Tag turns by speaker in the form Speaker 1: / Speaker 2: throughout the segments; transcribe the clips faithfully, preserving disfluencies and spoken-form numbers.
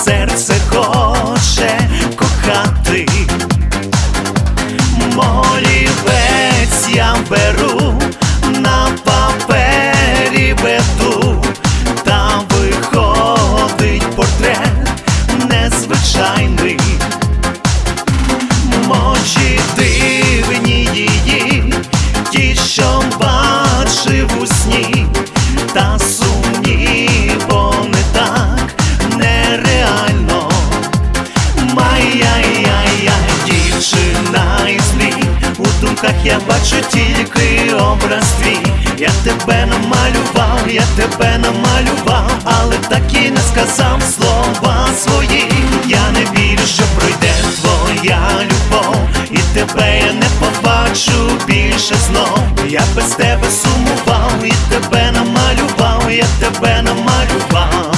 Speaker 1: серце хоче кохати. Олівець я беру, на папері веду, та виходить портрет незвичайний. Очі дивні її, ті, що бачив у сні, та сумні, бо не так нереально. Май-яй-яй-яй, дівчина із мрій, у думках я бачу тільки образ твій. Я тебе намалював, я тебе намалював, але так і не сказав слова свої. Я не вірю, що пройде твоя любов, і тебе я не побачу більше знов. Я без тебе сумував, і тебе намалював, я тебе намалював.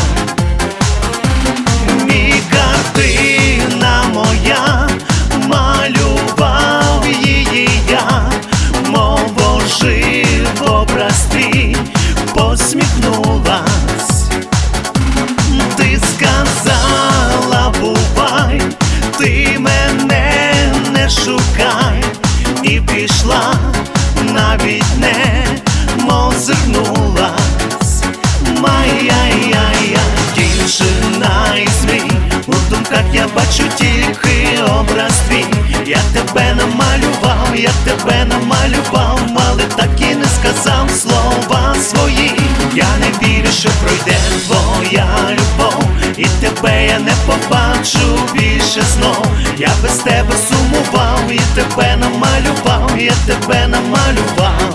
Speaker 1: Мій картина моя, малював її я, мов ожив образ твій, посміхнулась. Ти сказала, бувай, ти мене не шукай, і пішла, навіть не озирнулась. Май-яй-яй-яй, дівчина із мрій, у думках я бачу тільки образ твій. Я тебе намалював, я тебе намалював, але так і не сказав слова свої. Я не вірю, що пройде твоя любов, і тебе я не побачу більше знов. Я без тебе сумував, і тебе намалював, я тебе намалював.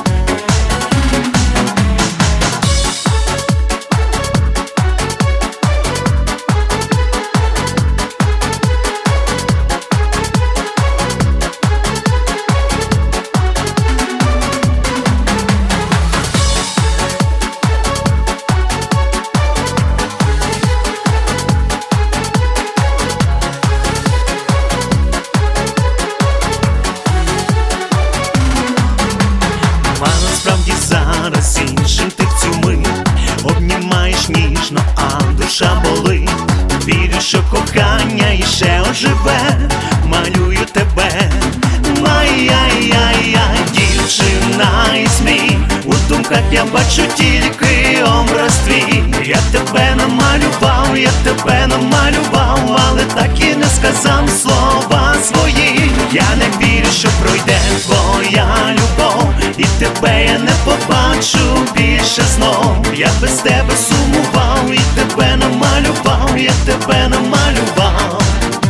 Speaker 1: Зараз іншим ти в цю мить обнімаєш ніжно, а душа болить. Вірю, що кохання іще оживе, малюю тебе. Май-яй-яй-яй, дівчина із мрій, у думках я бачу тільки образ твій. Я тебе намалював, я тебе намалював, але так і не сказав слова свої. Я не вірю, що пройде твоя любов, і тебе я не побачу більше знов. Я без тебе сумував, і тебе намалював, я тебе намалював.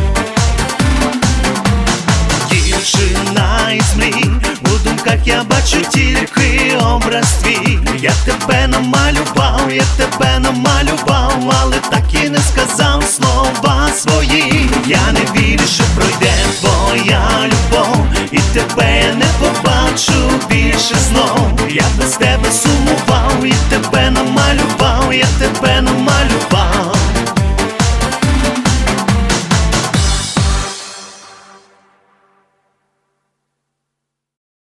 Speaker 1: Дівчина із мрій, у думках я бачу тільки образ твій. Я тебе намалював, я тебе намалював, але так і не сказав слова свої. Я не вірю, що пройде твоя любов, і тебе я не побачу більше знов.